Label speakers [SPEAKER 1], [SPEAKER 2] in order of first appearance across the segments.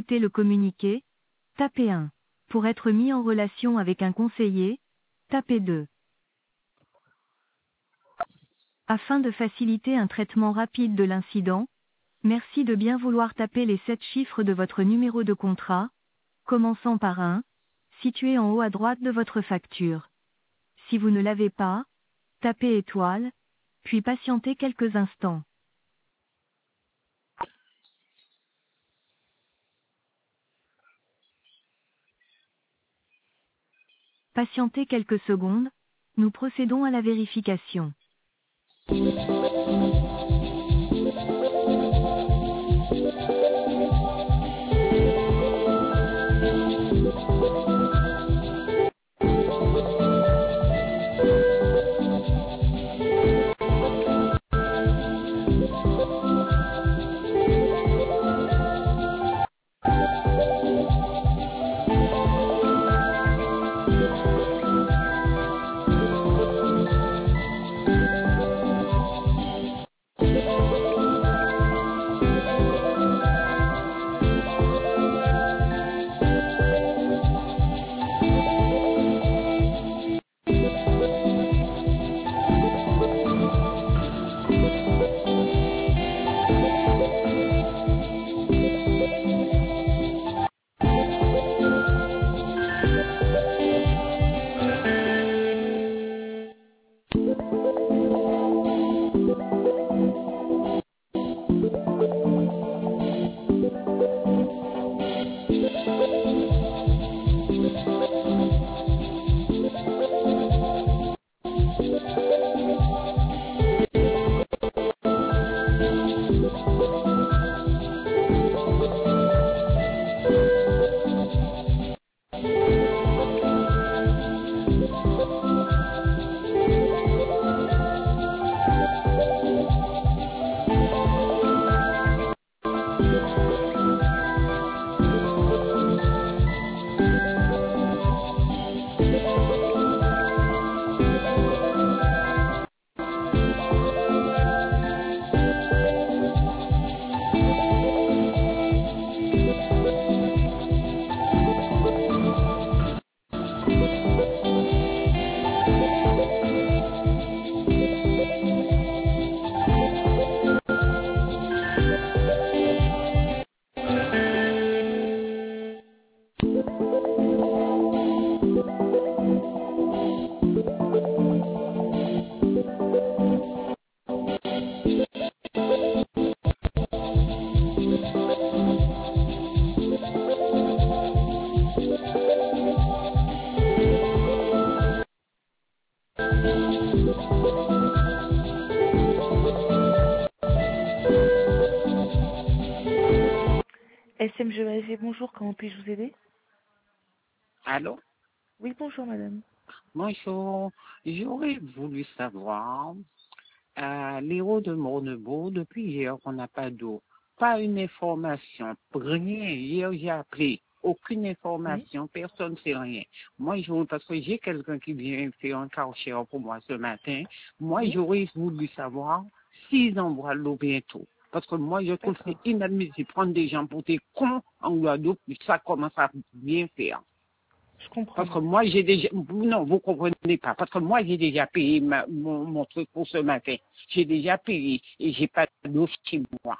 [SPEAKER 1] écouter le communiqué, tapez 1. Pour être mis en relation avec un conseiller, tapez 2. Afin de faciliter un traitement rapide de l'incident, merci de bien vouloir taper les 7 chiffres de votre numéro de contrat, commençant par 1, situé en haut à droite de votre facture. Si vous ne l'avez pas, tapez étoile, puis patientez quelques instants. Patientez quelques secondes, nous procédons à la vérification.
[SPEAKER 2] SMGVG, bonjour, comment puis-je vous aider?
[SPEAKER 3] Allô?
[SPEAKER 2] Oui, bonjour madame.
[SPEAKER 3] Bonjour. J'aurais voulu savoir, l'héros de Mournebeau, depuis hier, on n'a pas d'eau. Pas une information, rien. Hier, j'ai appelé. Aucune
[SPEAKER 2] Oui.
[SPEAKER 3] information, personne ne sait rien. Moi, parce que j'ai quelqu'un qui vient faire un cachet pour moi ce matin. Moi,
[SPEAKER 2] Oui.
[SPEAKER 3] j'aurais voulu savoir s'ils envoient l'eau bientôt. Parce que moi, je trouve que c'est
[SPEAKER 2] D'accord.
[SPEAKER 3] inadmissible. Prendre des gens pour des cons en Guadeloupe, ça commence à bien faire.
[SPEAKER 2] Je comprends
[SPEAKER 3] Parce que
[SPEAKER 2] madame.
[SPEAKER 3] moi, j'ai déjà... Non, vous comprenez pas. Parce que moi, j'ai déjà payé mon truc pour ce matin. J'ai déjà payé et j'ai pas d'eau chez moi.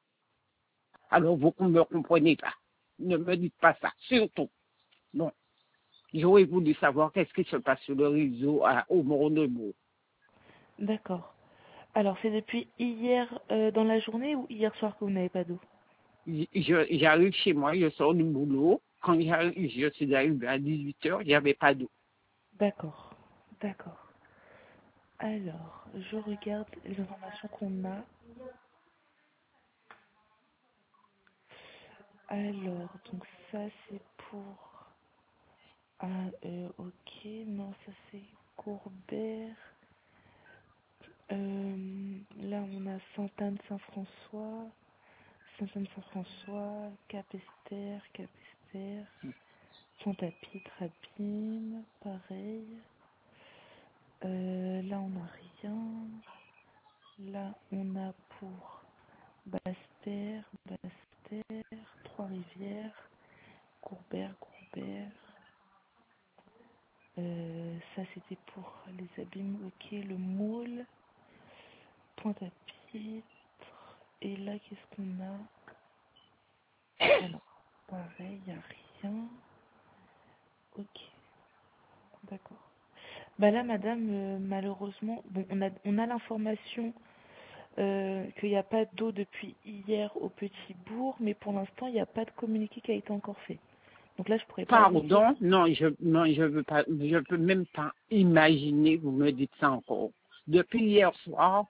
[SPEAKER 3] Alors, vous ne me comprenez pas. Ne me dites pas ça. Surtout. Non. J'aurais voulu savoir qu'est-ce qui se passe sur le réseau au Mournebeau.
[SPEAKER 2] D'accord. Alors, c'est depuis hier dans la journée ou hier soir que vous n'avez pas d'eau?
[SPEAKER 3] J'arrive chez moi, je sors du boulot. Quand je suis arrivé à 18h, il n'y avait pas d'eau.
[SPEAKER 2] D'accord. D'accord. Alors, je regarde les informations qu'on a. Alors, donc ça c'est pour... Ah, ok, non, ça c'est Courbère. Là, on a Sainte-Anne-Saint-François, Sainte-Anne-Saint-François, Cap-Esther, Pointe-à-Pitre, Abîme, pareil. Là, on n'a rien. Là, on a pour Basse-Terre, Trois-Rivières. Ça, c'était pour les abîmes. Ok, le moule, pointe à pitre. Et là, qu'est-ce qu'on a? Alors, pareil, il n'y a rien. Ok, d'accord. Bah là, madame, malheureusement, bon, on a l'information qu'il n'y a pas d'eau depuis hier au Petit Bourg, mais pour l'instant, il n'y a pas de communiqué qui a été encore fait. Donc là, je pourrais pas vous dire.
[SPEAKER 3] Pardon, non, je veux pas, je peux même pas imaginer, vous me dites ça encore. Depuis hier soir,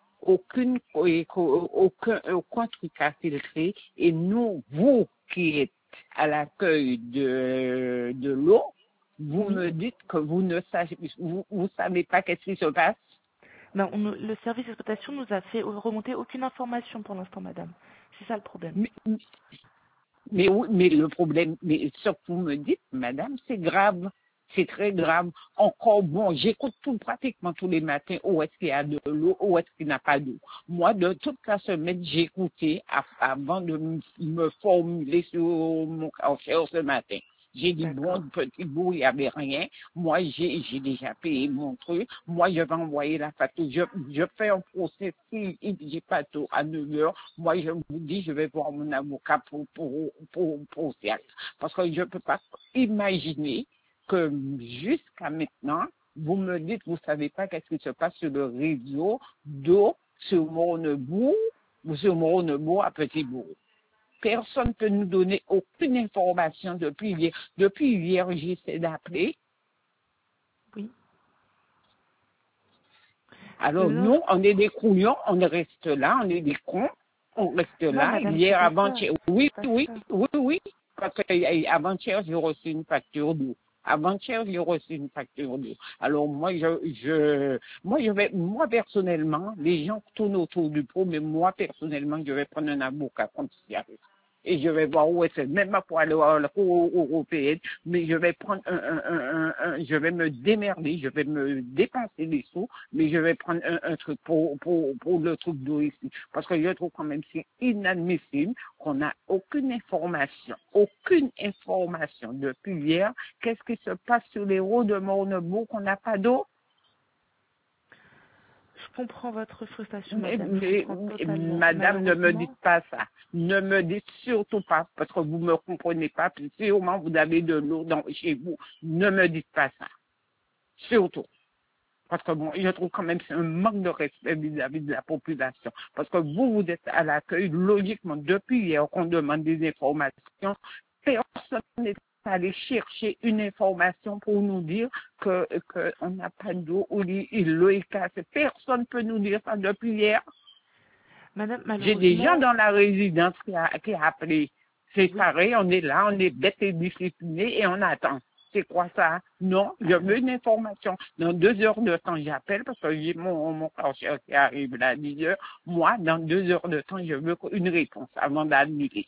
[SPEAKER 3] aucun truc à filtrer, et nous, vous qui êtes à l'accueil de l'eau, vous
[SPEAKER 2] Oui.
[SPEAKER 3] me dites que vous savez pas qu'est-ce qui se passe.
[SPEAKER 2] Ben, le service d'exploitation nous a fait remonter aucune information pour l'instant, madame. C'est ça le problème.
[SPEAKER 3] Mais oui, mais le problème, mais ce que vous me dites, madame, c'est grave. C'est très grave. Encore bon, j'écoute pratiquement tous les matins où est-ce qu'il y a de l'eau, où est-ce qu'il n'y a pas d'eau. Moi, de toute la semaine, j'ai écouté avant de me formuler sur mon cancer ce matin. J'ai dit, bon, petit bout, il n'y avait rien. Moi, j'ai déjà payé mon truc. Moi, je vais envoyer la facture. Je fais un procès. Si j'ai pas tôt à 9 heures, moi, je vous dis, je vais voir mon avocat pour ça. Parce que je ne peux pas imaginer que jusqu'à maintenant, vous me dites, vous ne savez pas qu'est-ce qui se passe sur le réseau d'eau sur Mournebourg ou sur Mournebourg à Petit-Bourg. Personne ne peut nous donner aucune information depuis hier. Depuis hier, j'essaie d'appeler.
[SPEAKER 2] Oui.
[SPEAKER 3] Alors, nous, on est des couillons, on reste là, on est des cons, on reste
[SPEAKER 2] Non,
[SPEAKER 3] là.
[SPEAKER 2] madame,
[SPEAKER 3] Hier,
[SPEAKER 2] c'est pas
[SPEAKER 3] avant-hier,
[SPEAKER 2] ça.
[SPEAKER 3] oui,
[SPEAKER 2] C'est pas
[SPEAKER 3] oui,
[SPEAKER 2] ça.
[SPEAKER 3] oui, oui. Parce que avant-hier, j'ai reçu une facture d'eau. Avant-hier, j'ai reçu une facture d'eau. Alors, moi, personnellement, les gens tournent autour du pot, mais moi, personnellement, je vais prendre un avocat comme ça. Et je vais voir où est-ce, même pour aller à la Cour européenne, mais je vais prendre je vais me démerder, je vais me dépenser des sous, mais je vais prendre un truc pour le truc d'eau ici. Parce que je trouve quand même c'est inadmissible qu'on n'a aucune information depuis hier. Qu'est-ce qui se passe sur les routes de Mournebourg qu'on n'a pas d'eau?
[SPEAKER 2] Je comprends votre frustration,
[SPEAKER 3] Mais,
[SPEAKER 2] madame. Je comprends totalement.
[SPEAKER 3] madame, ne me dites
[SPEAKER 2] Malheureusement,
[SPEAKER 3] pas ça. Ne me dites surtout pas, parce que vous ne me comprenez pas. Puis sûrement, vous avez de l'eau chez vous. Ne me dites pas ça. Surtout. Parce que bon, je trouve quand même que c'est un manque de respect vis-à-vis de la population. Parce que vous êtes à l'accueil, logiquement, depuis hier qu'on demande des informations, personne n'est allé chercher une information pour nous dire que on n'a pas d'eau ou l'eau est cassée. Personne ne peut nous dire ça depuis hier.
[SPEAKER 2] madame,
[SPEAKER 3] J'ai des gens
[SPEAKER 2] malheureusement,
[SPEAKER 3] dans la résidence qui a appelé. C'est
[SPEAKER 2] oui.
[SPEAKER 3] pareil, on est là, on est bête et discipliné et on attend. C'est quoi ça? Non, je veux une information. Dans 2 heures de temps, j'appelle parce que j'ai mon cancer qui arrive là à 10 heures. Moi, dans 2 heures de temps, je veux une réponse avant d'annuler.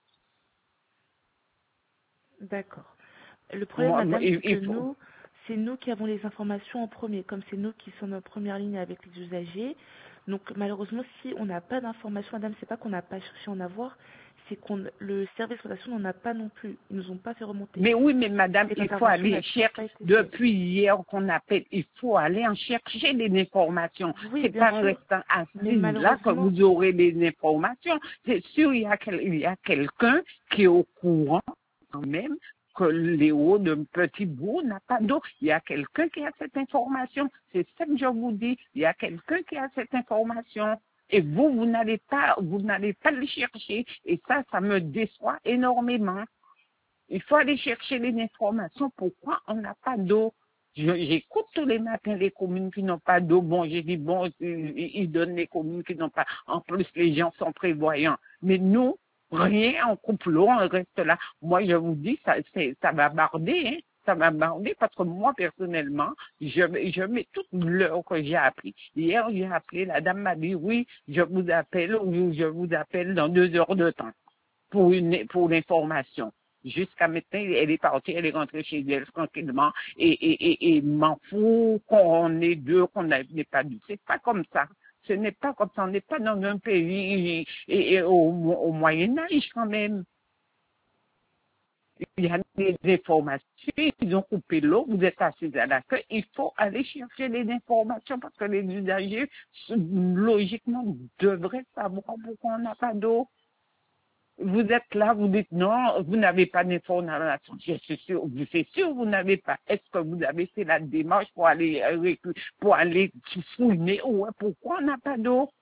[SPEAKER 2] D'accord. Le problème,
[SPEAKER 3] Moi,
[SPEAKER 2] madame, c'est que
[SPEAKER 3] il faut.
[SPEAKER 2] c'est nous qui avons les informations en premier, comme c'est nous qui sommes en première ligne avec les usagers. Donc, malheureusement, si on n'a pas d'informations, madame, c'est pas qu'on n'a pas cherché à en avoir, c'est le service d'exploitation n'en a pas non plus. Ils nous ont pas fait remonter.
[SPEAKER 3] Mais oui, mais madame,
[SPEAKER 2] Cette
[SPEAKER 3] il faut
[SPEAKER 2] intervention
[SPEAKER 3] aller
[SPEAKER 2] n'a toujours
[SPEAKER 3] chercher.
[SPEAKER 2] pas été faite.
[SPEAKER 3] Depuis hier qu'on appelle, il faut aller en chercher des informations.
[SPEAKER 2] Oui,
[SPEAKER 3] C'est
[SPEAKER 2] bien
[SPEAKER 3] pas en
[SPEAKER 2] sûr.
[SPEAKER 3] restant
[SPEAKER 2] Mais
[SPEAKER 3] assise là que
[SPEAKER 2] malheureusement,
[SPEAKER 3] vous aurez des informations. C'est sûr, il y a quelqu'un qui est au courant quand même que Léo de Petit Bourg n'a pas d'eau. Il y a quelqu'un qui a cette information. C'est ça que je vous dis. Il y a quelqu'un qui a cette information. Et vous n'allez pas le chercher. Et ça me déçoit énormément. Il faut aller chercher les informations. Pourquoi on n'a pas d'eau? J'écoute tous les matins les communes qui n'ont pas d'eau. Bon, j'ai dit, bon, ils donnent les communes qui n'ont pas. En plus, les gens sont prévoyants. Mais nous, rien, on coupe l'eau, on reste là. Moi, je vous dis, ça va barder, hein. Ça va barder parce que moi, personnellement, je mets toute l'heure que j'ai appris. Hier, j'ai appelé, la dame m'a dit, oui, je vous appelle ou je vous appelle dans 2 heures de temps pour l'information. Jusqu'à maintenant, elle est partie, elle est rentrée chez elle tranquillement et m'en fout qu'on est deux, qu'on n'est pas deux. C'est pas comme ça. Ce n'est pas comme ça. On n'est pas dans un pays au Moyen-Âge quand même. Il y a des informations, ils ont coupé l'eau, vous êtes assis à l'accueil, il faut aller chercher les informations parce que les usagers, logiquement, devraient savoir pourquoi on n'a pas d'eau. Vous êtes là, vous dites non, vous n'avez pas d'information. Je suis sûr, c'est sûr, vous n'avez pas. Est-ce que vous avez fait la démarche pour aller fouiner? Ouais, pourquoi on n'a pas d'eau?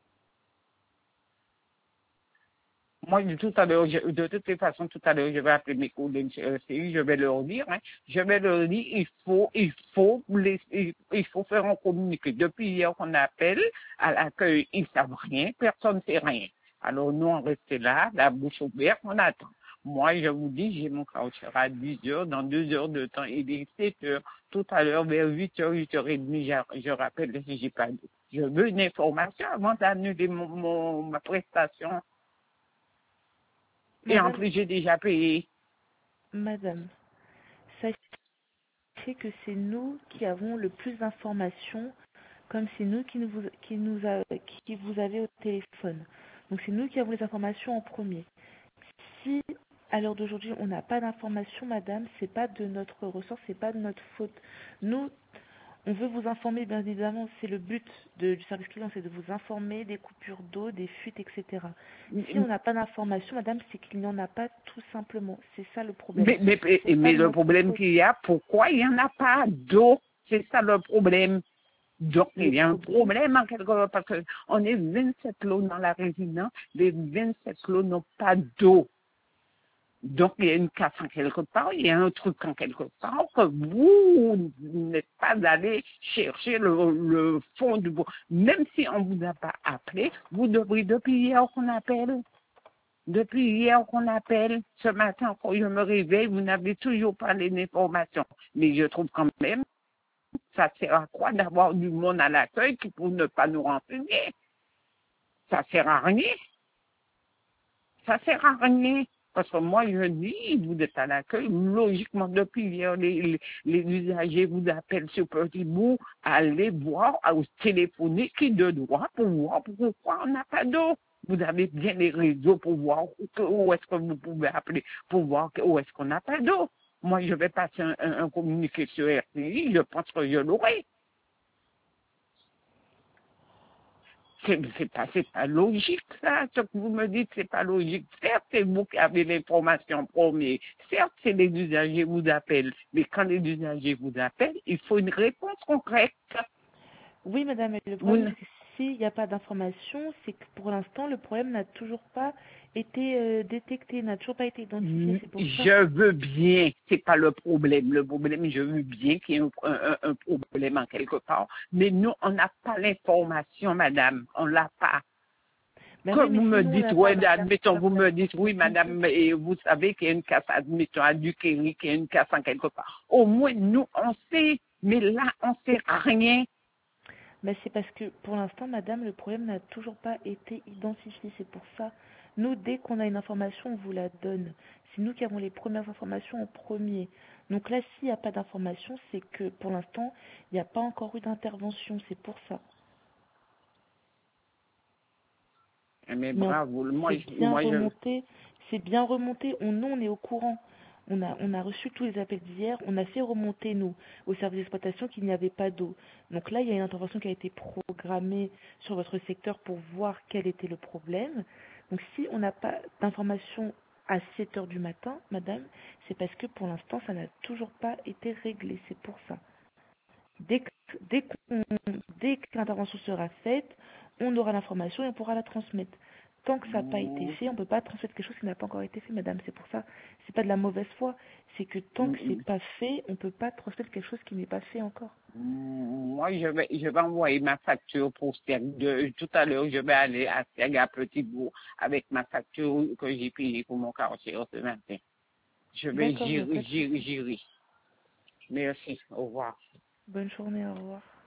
[SPEAKER 3] Moi, de toutes les façons, tout à l'heure, je vais appeler mes collègues je vais leur dire, hein, il faut faire un communiqué. Depuis hier qu'on appelle à l'accueil, ils savent rien, personne ne sait rien. Alors, nous, on reste là, la bouche ouverte, on attend. Moi, je vous dis, j'ai mon voucher à 10 heures, dans 2 heures de temps, il est 7 heures. Tout à l'heure, vers 8 heures, 8h30, je rappelle si j'ai pas d'eau. Je veux une information avant d'annuler ma prestation. Et en
[SPEAKER 2] Madame,
[SPEAKER 3] plus, j'ai déjà payé.
[SPEAKER 2] Madame, sachez que c'est nous qui avons le plus d'informations, comme c'est nous qui vous avez au téléphone. Donc c'est nous qui avons les informations en premier. Si à l'heure d'aujourd'hui on n'a pas d'informations, madame, c'est pas de notre ressort, c'est pas de notre faute. Nous, on veut vous informer, bien évidemment, c'est le but du service client, c'est de vous informer des coupures d'eau, des fuites, etc. Si on n'a pas d'informations, madame, c'est qu'il n'y en a pas tout simplement. C'est ça le problème.
[SPEAKER 3] Mais le problème qu'il y a, pourquoi il n'y en a pas d'eau? C'est ça le problème. Donc, il y a un problème en quelque part parce qu'on est 27 lots dans la résidence, les 27 lots n'ont pas d'eau. Donc, il y a une casse en quelque part, il y a un truc en quelque part que vous n'êtes pas allé chercher le fond du bois. Même si on ne vous a pas appelé, vous devrez, depuis hier qu'on appelle, ce matin, quand je me réveille, vous n'avez toujours pas les informations. Mais je trouve quand même, ça sert à quoi d'avoir du monde à l'accueil pour ne pas nous renseigner? Ça sert à rien. Ça sert à rien. Parce que moi, je dis, vous êtes à l'accueil, logiquement, depuis hier, les usagers vous appellent sur Petit Bout, allez voir, à téléphoner qui de droit pour voir pourquoi on n'a pas d'eau. Vous avez bien les réseaux pour voir où est-ce que vous pouvez appeler, pour voir où est-ce qu'on n'a pas d'eau. Moi, je vais passer un communiqué sur RTI, je pense que je l'aurai. C'est pas logique, ça. Ce que vous me dites, c'est pas logique. Certes, c'est vous qui avez l'information première. Certes, c'est les usagers vous appellent. Mais quand les usagers vous appellent, il faut une réponse concrète.
[SPEAKER 2] Oui, madame, mais le problème, c'est que s'il n'y a pas d'information, c'est que pour l'instant, le problème n'a toujours pas été détecté, n'a toujours pas été identifié. C'est pour ça.
[SPEAKER 3] Je veux bien, c'est pas le problème. Le problème, je veux bien qu'il y ait un problème en quelque part. Mais nous, on n'a pas l'information, madame. On l'a pas.
[SPEAKER 2] Ben
[SPEAKER 3] Que
[SPEAKER 2] oui, mais
[SPEAKER 3] vous me
[SPEAKER 2] sinon,
[SPEAKER 3] dites, ouais, admettons, vous me dites, oui, madame, et vous savez qu'il y a une casse, admettons, à Duquesne, qu'il y a une casse en quelque part. Au moins, nous, on sait, mais là, on sait rien.
[SPEAKER 2] Ben c'est parce que pour l'instant, madame, le problème n'a toujours pas été identifié. C'est pour ça. Nous, dès qu'on a une information, on vous la donne. C'est nous qui avons les premières informations en premier. Donc là, s'il n'y a pas d'information, c'est que pour l'instant, il n'y a pas encore eu d'intervention. C'est pour ça.
[SPEAKER 3] Mais
[SPEAKER 2] Mais
[SPEAKER 3] bravo, moi,
[SPEAKER 2] c'est bien remonté. Nous, on est au courant. On a reçu tous les appels d'hier. On a fait remonter, nous, au service d'exploitation qu'il n'y avait pas d'eau. Donc là, il y a une intervention qui a été programmée sur votre secteur pour voir quel était le problème. Donc si on n'a pas d'information à 7 heures du matin, madame, c'est parce que pour l'instant, ça n'a toujours pas été réglé. C'est pour ça. Dès que l'intervention sera faite, on aura l'information et on pourra la transmettre. Tant que ça n'a pas été fait, on ne peut pas transmettre quelque chose qui n'a pas encore été fait, madame. C'est pour ça. C'est pas de la mauvaise foi. C'est que tant que c'est pas fait, on ne peut pas transmettre quelque chose qui n'est pas fait encore.
[SPEAKER 3] Moi, je vais envoyer ma facture pour tout à l'heure, je vais aller à Serga Petit Bourg avec ma facture que j'ai payée pour mon quartier ce matin. Je vais
[SPEAKER 2] D'accord,
[SPEAKER 3] gérer. Merci. Au revoir.
[SPEAKER 2] bonne journée, au revoir.